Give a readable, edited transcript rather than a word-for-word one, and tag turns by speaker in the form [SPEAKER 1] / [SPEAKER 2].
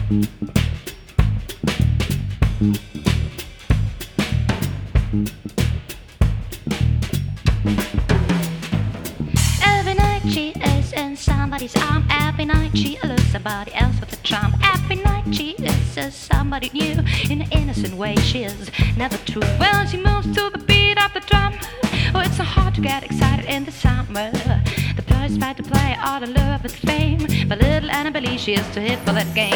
[SPEAKER 1] Every night she is in somebody's arm. Every night she loses somebody else with a charm. Every night she is somebody new. In an innocent way she is never true. When she moves to the beat of the drum, oh, it's so hard to get excited in the summer. The players fight to play all the love with fame, but little Anna believes she is too hip for that game.